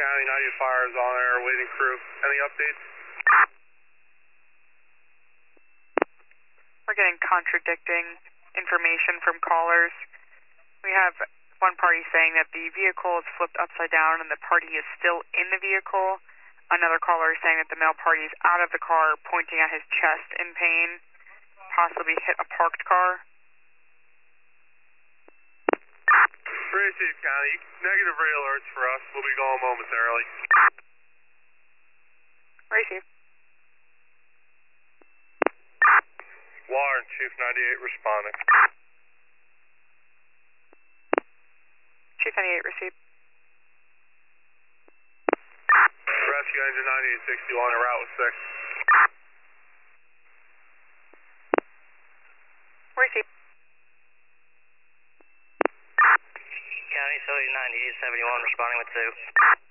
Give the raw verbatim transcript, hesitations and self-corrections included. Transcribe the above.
County, ninety fires on air, waiting crew. Any updates? We're getting contradicting information from callers. We have one party saying that the vehicle is flipped upside down and the party is still in the vehicle. Another caller is saying that the male party is out of the car, pointing at his chest in pain, possibly hit a parked car. Racine County, negative radio alerts for us. We'll be going momentarily. Racine. Warren, Chief ninety-eight responding. Chief ninety-eight received. Rescue engine ninety-eight sixty-one, en route with six. Received. County, Philly ninety-eight seventy-one responding with two.